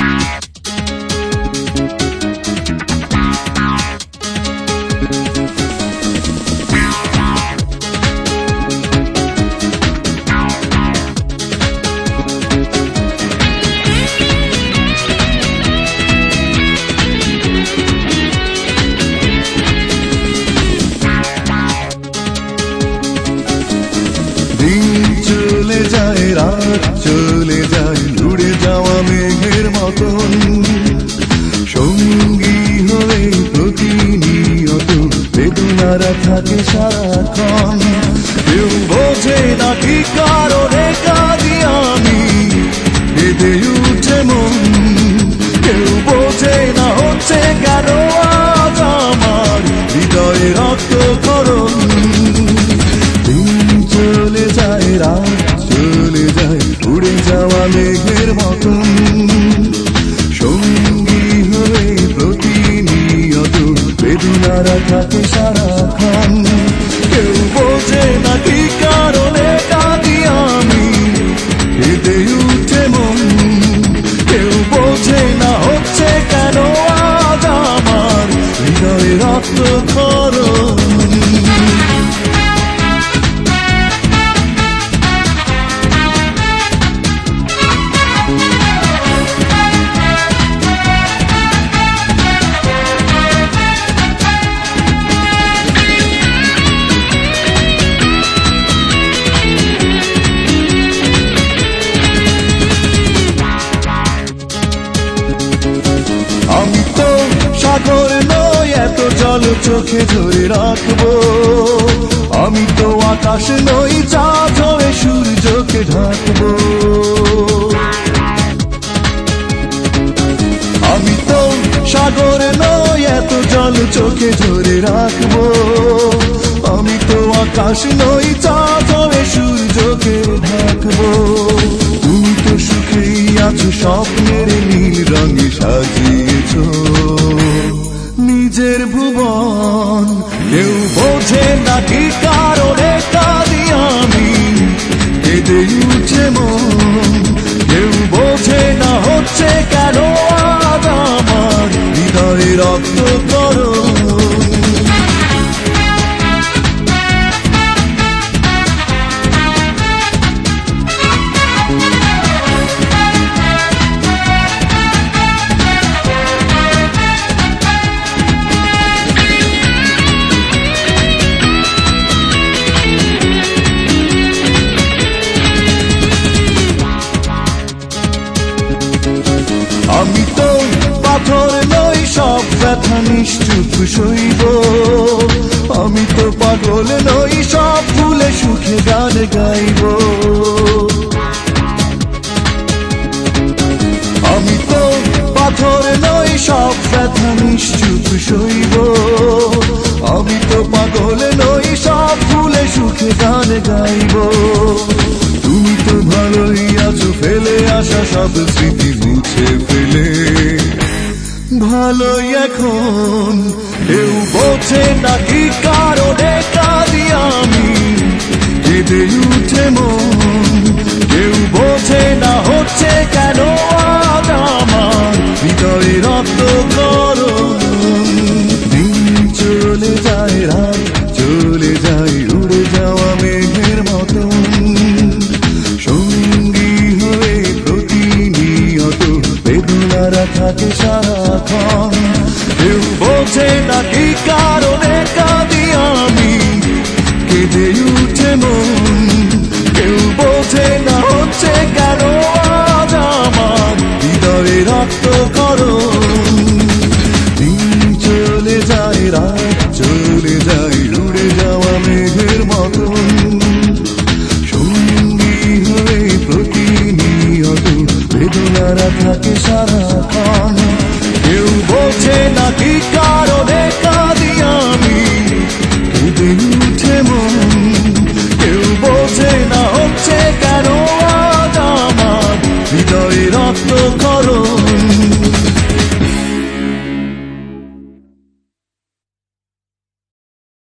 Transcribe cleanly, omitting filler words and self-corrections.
চলে যায় রাত চলে যায় উড়ে যাওয়া মেঘের মতন সঙ্গী হয়ে প্রতিনিয়ত বেদনারা থাকে সারাক্ষণ কেউ বোঝে না কি কারণে কাঁদি আমি কেঁদে উঠে মন কেউ বোঝে না হচ্ছে কেন আজ আমার হৃদয়ে রক্তক্ষরণ চলে যায় রাত চলে যায় উড়ে যাওয়া মেঘের মতন সঙ্গী হয়ে প্রতিনিয়ত বেদনারা থাকে সারাক্ষণ কেউ বোঝে না কি কারণে কাঁদি আমি কেঁদে উঠে মন কেউ বোঝে না হচ্ছে কেন আজ আমার হৃদয়ে রক্তক্ষরণ আমি তো সাগর নই এত জল চোখে ধরে রাখবো আমি তো আকাশ নই চাঁদ হয়ে সূর্যকে ঢাকবো আমি তো সাগর নই এত জল চোখে ধরে রাখবো আমি তো আকাশ নই চাঁদ হয়ে সূর্যকে ঢাকবো তুমি তো সুখেই আছো স্বপ্নের নীল রঙে সাজিয়েছো নিজের ভুবন কেউ বোঝে না কি কারণে কাঁদি আমি কেঁদে উঠে মন কেউ বোঝে না হচ্ছে কেন আজ আমার হৃদয়ে রক্তক্ষরণ আমি তো পাথর নই সব ব্যথা নিশ্চুপ সইব আমি তো পাগল নই সব ভুলে সুখে গান গাইব আমি তো পাথর নই সব ব্যথা নিশ্চুপ সইব আমি তো পাগল নই সব ভুলে সুখে গান গাইব তুমি তো ভালোই আছো ফেলে আসা সব স্মৃতি মুছে ফেলে ভালোই এখন কেউ বোঝে না কি কারণে কাঁদি আমি কেঁদে উঠে মন কেউ বোঝে না হচ্ছে কেন আজ আমার হৃদয়ে রক্তক্ষরণ দিন চলে যায় রাত চলে যায় উড়ে যাওয়া মেঘের মতন থাকে সারাক্ষণ কেউ বোঝে না কি কারণে কাঁদি আমি কেঁদে উঠে মন কেউ বোঝে না হচ্ছে কেন আজ আমার হৃদয়ে রক্তক্ষরণ দিন চলে যায় রাত চলে যায় উড়ে যাওয়া মেঘের মতন সঙ্গী হয়ে প্রতিনিয়ত বেদনারা থাকে সারাক্ষণ কেউ বোঝে না কি কারণে কাঁদি আমি কেঁদে উঠে মন